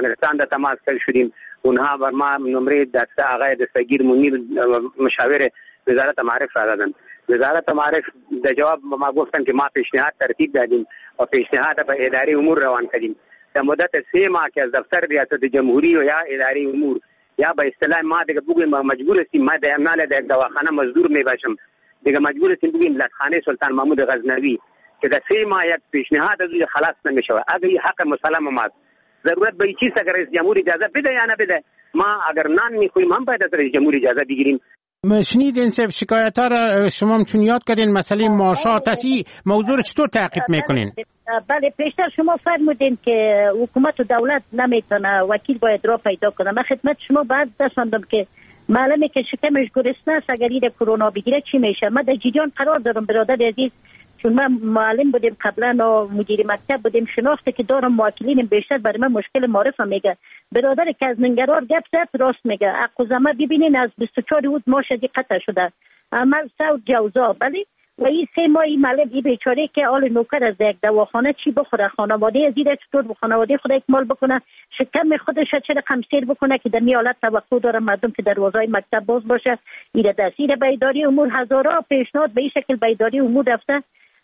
افغانستان در تماس شدیم. اونها بر ما نمره دست آقای دستگیر منیر مشاور وزارت معارف را دادن. وزارت معارف در جواب ما گفتن که ما پیشنهاد ترتیب دادیم و پیشنهاد به اداره امور روان کردیم. در مدت 3 ماه که از دفتر ریاست جمهوری و یا اداره امور یا به اصطلاح ما دیگه بگویم مجبور هستیم، ما در امنال در دواخانه مزدور می باشم دیگه مجبور هستیم بگیم لطخانه سلطان محمود غزنوی که در 3 ماه یک پیشنهاد از خلاص نمیشه. اگر این حق مسلم ماست، ضرورت به چیز اگر رئیس جمهور اجازه بده یا نه بده، ما اگر نان میخوریم هم باید از رئیس جمهور اجازه بگیریم. شنیدین سب شکایت ها را شما چون یاد کردین مسئله معاشات هستی، موضوع چطور تعقیب میکنین؟ بله پیشتر شما فرمودین که حکومت و دولت نمیتونه، وکیل باید را پیدا کنه. من خدمت شما بعد رساندم که معلومه که شکمش گرسنه است، اگر این کرونا بگیره چی میشه. من در جریان قرار دارم برادر عزیز، چون من معلم بودیم قبلا و مدیر مکتب بودیم، شناخته که دارم موکلین بیشتر برای من مشکل معرفه میگه. برادر که از ننگرهار گپ زد راست میگه. اقوزمه ببینین از 24 اوت ماشدی قطع شده، عمل سود جوزا. بله و این 3 ماهی معلم این بیچاره که آل نوکر از یک دواخانه چی بخوره، خانواده ازیده چطور به خانواده خود اکمال بکنه، شکم خودش چه رقم سیر بکنه که در این حالت توقع داره مردم که دروازهای مکتب باز باشه. ایره دستیر به اداره امور هزارها پیشنهاد به این شکل به اداره امور رفته،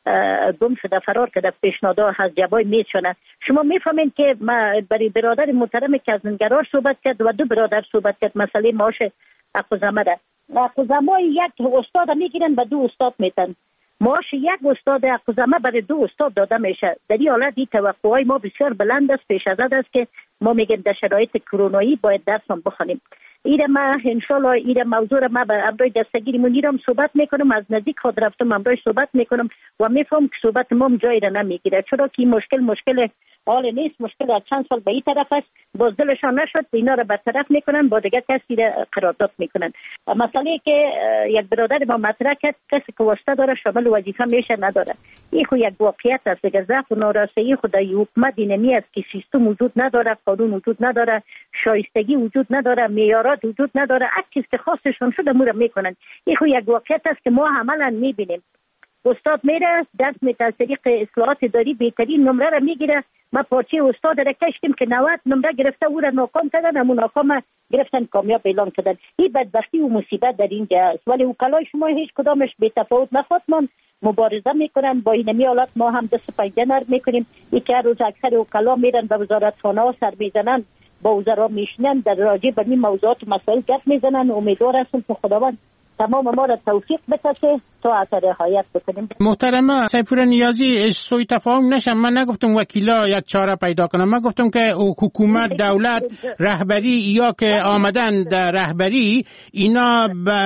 گم شده فرار کرده، پیشنهادها از جوای میز شده. شما میفهمین که ما برای برادر محترم که از ننگرهار صحبت کرد و 2 برادر صحبت کرد مسئله معاش اقوزمه ده. اقوزمه یک استاد میگیرن و 2 استاد میتن. معاش یک استاد اقوزمه برای 2 استاد داده میشه. در این حالت این توقعهای ما بسیار بلند است. پیش از است که ما میگیم در شرایط کرونایی باید درسم بخونیم. ایره ما انشالله ایره موضوع را ما به امروی دستگیری منیرم صحبت میکنم، از نزدیک خود رفتم امروی صحبت میکنم و میفهم که صحبت ما جایی را نمیگیره، چرا که مشکل حال نیست، مشکل از چند سال به این طرف است. باز دلشان نشد اینا را برطرف میکنن، با دیگر کسی را قرارداد میکنن. مسئله که یک برادر ما مطرح کرد، کسی که واسطه داره شامل وظیفه میشه نداره، این خو یک واقعیت است. دیگه ضعف و نارسایی خود حکومت اینمی است که سیستم وجود نداره، قانون وجود نداره، شایستگی وجود نداره، معیارات وجود نداره. هر چیز که خواستشون شده مورا میکنن. این خو یک واقعیت است که ما عملا میبینیم. استاد میره دست از طریق اصلاحات اداری بهترین نمره را میگیره. ما پارچه استاد را کشتیم که 90 نمره گرفته، او را ناکام کردن، همون ناکام گرفتن کامیاب اعلان کردن. این بدبختی و مصیبت در اینجا است. ولی وکلای شما هیچ کدامش بی تفاوت نخواد، من مبارزه میکنن با اینمی حالات. ما هم دست پنجه نرم میکنیم. یکی هر روز اکثر وکلا میرن به وزارتخانه ها سر میزنن، با وزرا میشنن، در راجع به این موضوعات و مسائل گپ میزنن. امیدوار هستم که خداوند تمام ما را توفیق بده که تا اثر رعایت بکنیم. محترمه سیپور نیازی، سوء تفاهم نشه. من نگفتم وکیلا یک چاره پیدا کنم، من گفتم که حکومت، دولت، رهبری یا که آمدن در رهبری اینا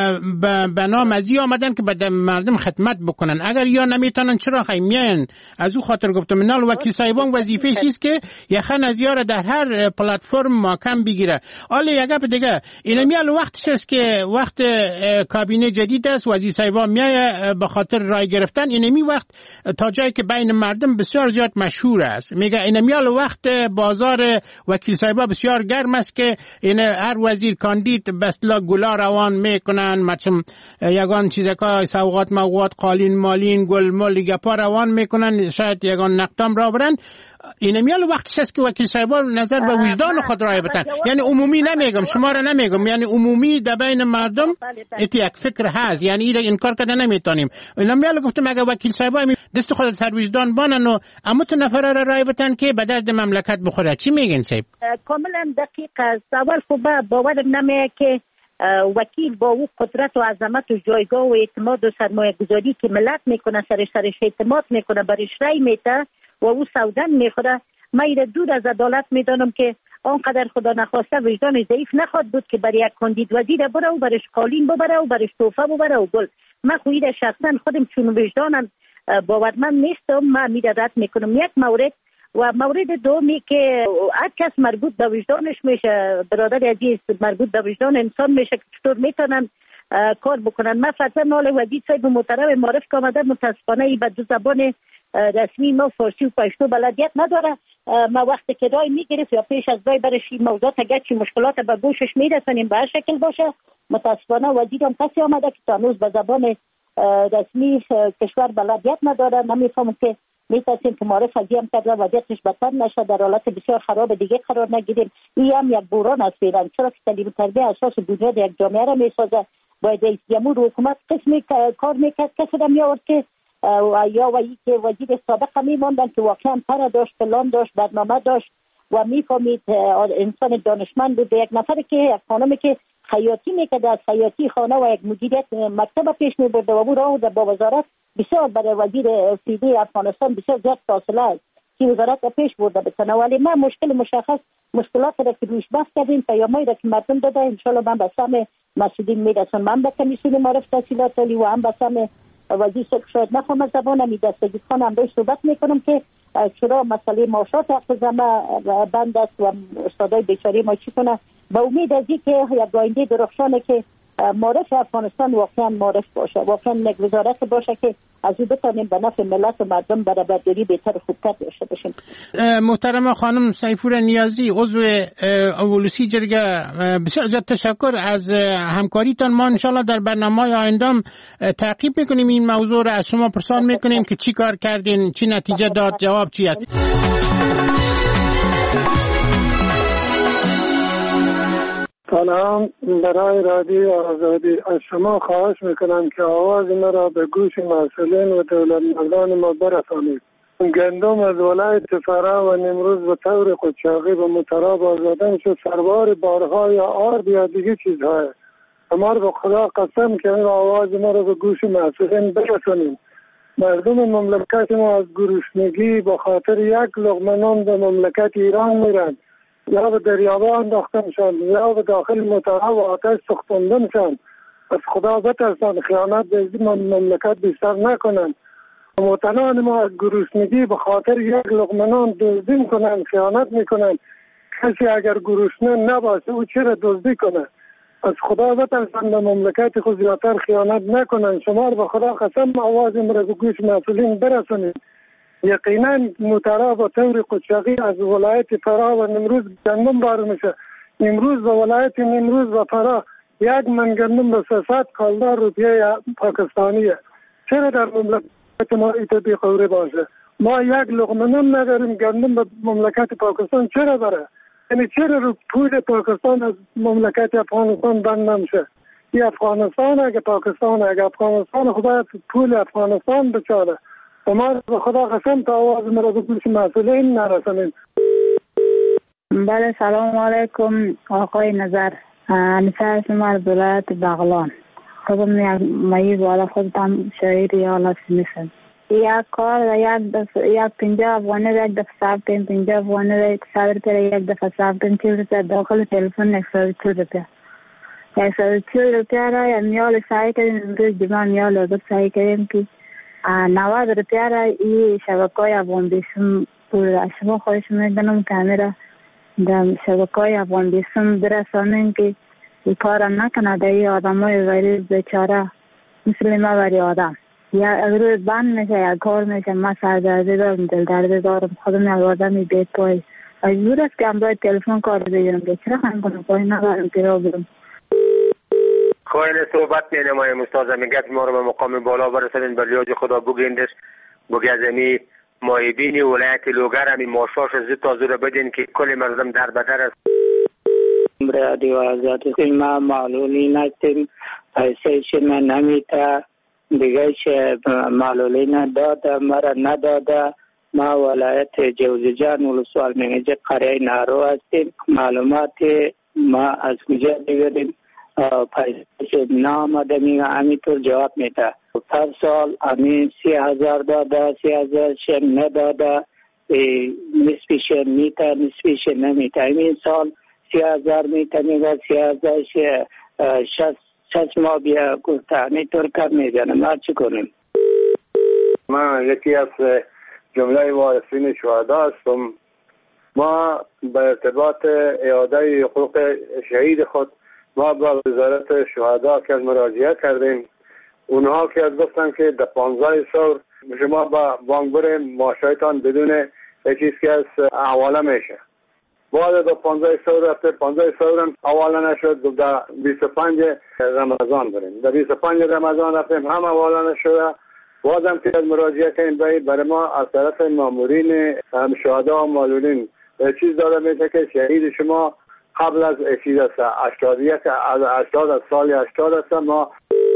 به نام ازی آمدن که به مردم خدمت بکنن. اگر یا نمیتونن چرا خیمیان؟ از او خاطر گفتم نال وکیل صاحبان وظیفه چیست که یخن از یار در هر پلتفرم محکم بگیره. حالا یک گپ دیگه، اینا میال وقتش است که وقت کابینه جدید است، وزیر صاحبان میای به خاطر رای گرفتن. اینمی وقت تا جایی که بین مردم بسیار زیاد مشهور است. میگه اینمیال وقت بازار وکیل صاحبا بسیار گرم است که این هر وزیر کاندید بسلا گلا روان میکنن، مثلا یگان چیزکا سوغات مواد قالین مالین گل مال گپا روان میکنن، شاید یگان نقطام را برن. اینمیال وقتش است که وکیل صاحبا نظر به وجدان خود رای بتن. یعنی عمومی نمیگم، شما را نمیگم، یعنی عمومی در بین مردم ایت یک فکر هست، یعنی این انکار کردن نمیتونیم. اینمیال گفتم اگه وکیل صاحبا دست خود سر وجدان بانن و اما تو نفر را رای بتن که به درد مملکت بخوره. چی میگین صاحب؟ کاملا دقیق است. اول خب باورم نمیاد که وکیل با او قدرت و عظمت و جایگاه و اعتماد و سرمایه گذاری که ملت میکنه، سرش اعتماد میکنه، برش رای میده و او سودن میخوره. من ایره دور از عدالت میدانم که آنقدر خدا نخواسته وجدان ضعیف نخواد بود که برای یک کاندید وزیر بره و برش قالین ببره و برش توفه ببره و گل. من خویده شخصا خودم چون وجدانم باورمند نیستم، من میره رد میکنم. یک مورد و مورد دومی که هر کس مربوط به وجدانش میشه، برادر عزیز، مربوط به وجدان انسان میشه که چطور میتونن کار بکنن. من فرضاً نال وزیر صاحب محترم معرف که آمده، متاسفانه ای به 2 زبان رسمی ما فارسی و پشتو بلدیت نداره. ما وقتی که رای میگرفت یا پیش از رای برش این موضوعات اگر چی مشکلات به گوشش میرسونیم به هر شکل باشه، متاسفانه وزیرم کسی آمده که تا هنوز به زبان رسمی کشور بلدیت نداره. نمیفهمم که میتونیم که معرف از هم کرده وضعیتش بدتر نشه، در حالت بسیار خراب دیگه قرار نگیریم. این هم یک بحران است فعلا، چرا که تعلیم تربیه اساس بنیاد یک جامعه را میسازه. باید جمهور حکومت قسمی کار میکرد، کسی را میآورد که یا وی که وزیر سابق میماندن که واقعا پر داشت، پلان داشت، برنامه داشت و میفهمید انسان دانشمند بود. یک نفر که یک خانمی که خیاطی میکرد، از خیاطی خانه و یک مدیریت مکتب پیش میبرد و او را با وزارت بسیار برای وزیر فیدی افغانستان بسیار زیاد فاصله است که وزارت را پیش برده بکنه. ولی ما مشکل مشخص مشکلات را که روش بحث کردیم، پیامایی را که مردم داده انشالله من به سهم مسئولین میرسون. من به کمیسیون معرف تحصیلات عالی و هم به سهم وزیر شاید نفهم زبانم میدستگید خانم روی صحبت میکنم که چرا مسئله معاشات حق زمه بند است و استادای بیچاره ما چی کنه. با امید از این که یک آینده درخشانه که معرف افغانستان واقعا معرف باشه، واقعا یک وزارت باشه که از این بتانیم به نفع ملت و مردم برای برداری بهتر و خوبتر داشته باشیم. محترم خانم سیفور نیازی، عضو اولوسی جرگه، بسیار زیاد تشکر از همکاریتان. ما انشالله در برنامه آیندهم تعقیب میکنیم این موضوع را، از شما پرسان میکنیم که چی کار کردین، چی نتیجه داد، جواب چی است. سلام، برای رادیو آزادی از شما خواهش میکنم که آواز مرا به گوش مسئولین و دولت مردان ما برسانید. گندم از ولایت فرا و نمروز به طور قاچاقی به متراب آزادن شد، سربار بارها یا آرد یا دیگه چیزهای. اما به خدا قسم که این آواز مرا به گوش مسئولین برسانید. مردم مملکت ما از گرسنگی به خاطر یک لقمه نان به مملکت ایران میرند، یا به دریابه انداخته میشن، یا به داخل متراب و آتش سوختنده میشن. از خدا بترسن، خیانت به این مملکت بیشتر نکنن. وطنان ما از گرسنگی به خاطر یک لقمه نان دزدی میکنن، خیانت میکنن. کسی اگر گرسنه نباشه او چرا دزدی کنه؟ از خدا بترسن، به مملکت خود زیادتر خیانت نکنن. شما به خدا قسم آواز مرا به گوش مسئولین برسونید. یقینا متراب و طور قاچاقی از ولایت فرا و نمروز گندم بار میشه. امروز به ولایت نمروز و فرا یک من گندم به 300 کالدار روپیه پاکستانیه. چرا در مملکت ما ایتا بی قوری باشه؟ ما یک لقمه نان نداریم، گندم به مملکت پاکستان چرا بره؟ یعنی چرا رو پول پاکستان از مملکت افغانستان بند نمیشه؟ این افغانستان اگه پاکستان اگه افغانستان خدا پول افغانستان بچاره. ما به خدا قسم تا آواز مرا به گوش مسئولین نرسانید. بله، سلام علیکم آقای نظر. انیسه شما از ولایت بغلان. خودم یک مایی بالا خودم شاعر یا لسی میشم. یک کار یک 50 افغانی را یک دفعه صاف کنیم، 50 افغانی را 100 روپیه یک دفعه صاف کنیم، 40 روپیه داخل تلفن 140 روپیه. 140 روپیه را یا میال سعی کردیم، امروز جمعه میال رو سعی کردیم که 90 روپیه را این شبکه‌های افغان بیسم بود. شما خواهش میکنم که همه در شبکه‌های افغان بیسم برسانیم که این کار را نکنه. در این آدم های غریب بیچاره مثل ما بری آدم یا اگر بند میشه یا کار میشه، ما سردردی دارم، دلدردی دارم، خودم یک آدمی بیت پای مجبور است که هم باید تلفن کار بگیرم که چرا خواهیم کنم پای ندارم که را برم. خواهین صحبت نمایم استاد میگه ما رو به مقام بالا برسانین، به لیاج خدا بگیندش بگی از امی مایبینی ولایت لوگر همی ماشاش زد تازو رو بدین که کل مردم در بدر است. رادیو آزادی ما معلولی نستیم، پیسهش من نمیتا دیگه چه معلولی نداده مرا نداده. ما ولایت جوزجان ولسوال منیجه قریه نارو هستیم. معلومات ما از کجا بگیریم؟ پیسه نامده میگه همینطور جواب میده. هر سال همین 30,000 داده، 30,000 نداده، نصفش میته نصفش نمیته. همین سال 30,000 میته میگه 30,000 شش ماه بیا گفته همینطور کار میزنه. ما چی کنیم؟ من یکی از جمله وارثین شهدا هستم. ما به ارتباط اعاده حقوق شهید خود ما با وزارت شهدا که مراجعه کردیم. اونها که گفتن که در 15 سال شما با بانک بریم ماشایتان بدون چیز که از حواله میشه. بعد در 15 سال رفته، 15 سال هم حواله نشد. در 25 رمضان بریم، در 25 رمضان رفتیم هم حواله نشده بازم که مراجعه کنیم برای ما از طرف مامورین شهدا و معلولین چیز داده میشه که شهید شما قبل از چیز است 80 از سال 80 است. ما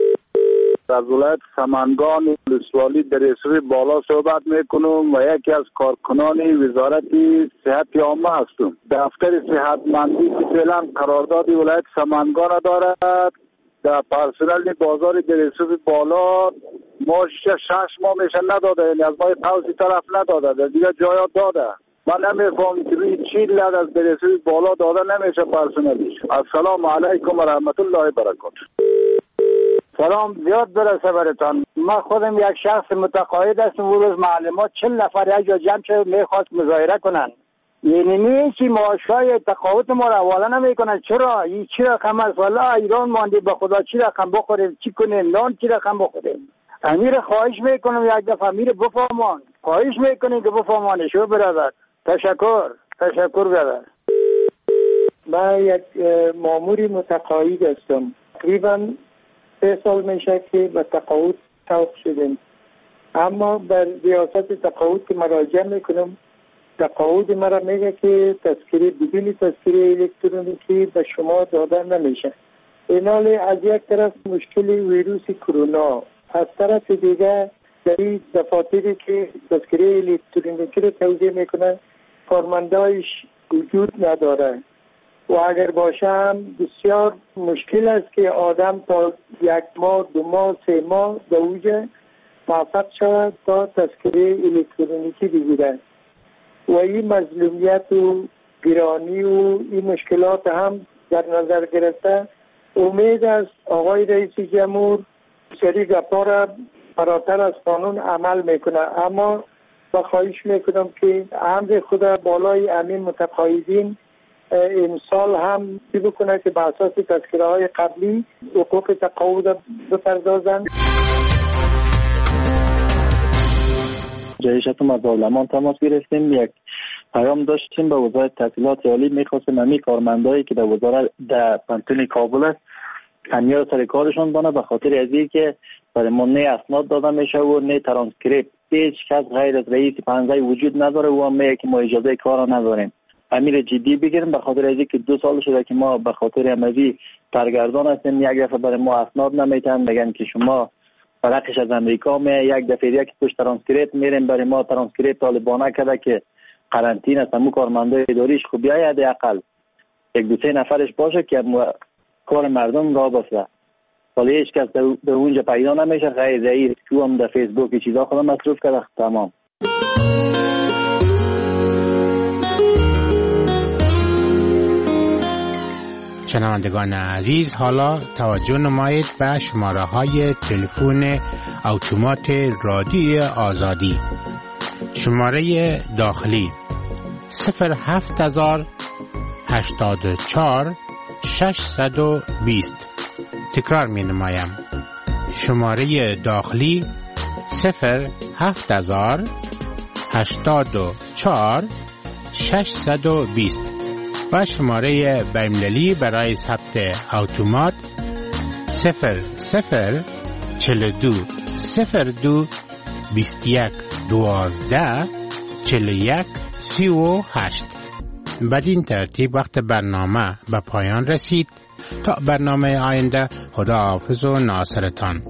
از ولایت سمنگان ولسوالی در رسوی بالا صحبت میکنم و یکی از کارکنان وزارت صحت عامه هستم. دفتر صحتمندی که فعلا قرارداد ولایت سمنگان دارد در پرسنل بازار در رسوی بالا ما 6 ماه میشه نداده، یعنی از ما قوسی طرف نداده، در دیگه جایا داده. من نمیفهم که روی چی لد از در رسوی بالا داده نمیشه پرسنلش. السلام علیکم و رحمت الله و برکاته. سلام، زیاد برسه برتان. من خودم یک شخص متقاعد هستم. اون روز معلمات 40 نفر یک جا جمع شد میخواست مظاهره کنن. یعنی نیچی معاشای تقاعد ما را حواله نمیکنن. چرا؟ این چی رقم است؟ والا ایران ماندی، به خدا چی رقم بخوریم؟ چی کنیم؟ نان چی رقم بخوریم؟ امیر خواهش میکنم یک دفعه امیر بفهمان. خواهش میکنیم که بفهمانه شو برادر. تشکر برادر. من یک ماموری متقاعد هستم. تقریبا 3 سال میشه که به تقاعد توقف شدیم، اما بر ریاست تقاعد که مراجعه میکنم تقاعد مرا میگه که تذکره بدون تذکره الکترونیکی به شما داده نمیشه. اینالی از یک طرف مشکل ویروس کرونا، از طرف دیگه در این دفاتری که تذکره الکترونیکی رو توزیع میکنه کارمندایش وجود نداره و اگر باشه هم بسیار مشکل است که آدم تا 1 ماه 2 ماه 3 ماه به اوج موفق شود تا تذکره الکترونیکی بگیرد و این مظلومیت و گرانی و این مشکلات هم در نظر گرفته امید است آقای رئیس جمهور سری گپا را فراتر از قانون عمل میکنه. اما با خواهش میکنم که امر خدا بالای امین متقاعدین امسال هم بکنه که به اساس تذکره های قبلی حقوق تقاعد بپردازند. جایشتون از دولمان تماس گرفتیم، یک پیام داشتیم به وزارت تحصیلات عالی، میخواستیم همی کارمندایی که در وزارت در پانتون کابل است همیار سر کارشون بانه، به خاطر ازی که برای ما نه اسناد داده میشه و نه ترانسکریپت، هیچ کس غیر از رئیس پنزه وجود نداره و ما که ما اجازه کار نداریم. امیر جدی بگیریم به خاطر ازی که 2 سال شده که ما به خاطر امروزی سرگردان هستیم. یک دفعه برای ما اسناد نمیتن، میگن که شما فرقش از امریکا می، یک دفعه یک توش ترانسکریپت میریم برای ما ترانسکریپت طالبانه کرده که قرنطینه است. همون کارمندای اداریش خوب بیاید حداقل 1-2-3 نفرش باشه که کار مردم راه بسته، ولی هیچ کس در اونجا پیدا نمیشه غیر رئیس که هم در فیسبوک چیزا خودم مصروف کرده. تمام. شنوندگان عزیز، حالا توجه نمایید به شماره های تلفن اتومات رادیو آزادی. شماره داخلی 07084 620. تکرار می نمایم. شماره داخلی 07084 620 و شماره بین‌المللی برای ثبت اتومات 0042 02 21 12 41 38. بدین ترتیب وقت برنامه به پایان رسید. تا برنامه آینده، خدا حافظ و ناصرتان.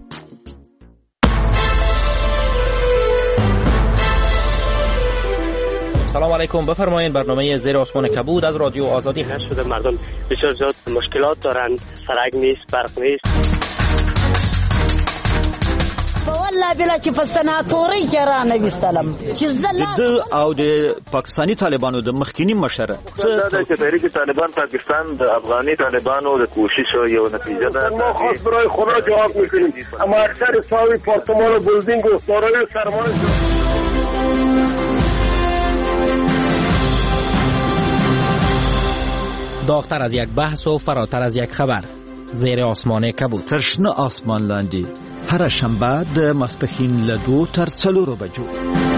سلام علیکم، بفرمایید. برنامه زیر آسمان کبود از رادیو آزادی هست. شده مردم بسیار زیاد مشکلات دارن، سرک نیست، برق نیست. والله بلا چې په سناتوري کې را نه وستلم چې زله او د پاکستاني طالبانو د مخکینی مشر دا چې تحریک طالبان پاکستان د افغاني طالبانو د کوشش یو نتیجه ده. ما خاص برای خدا جواب میکنیم، اما اکثر ساوی پارتمان و بلدینگ و دارای سرمایه داغتر از یک بحث و فراتر از یک خبر، زیر آسمان کبود. ترشنه آسمان لاندی هر شنبه د ماسپښین له 2 تر 4 بجو.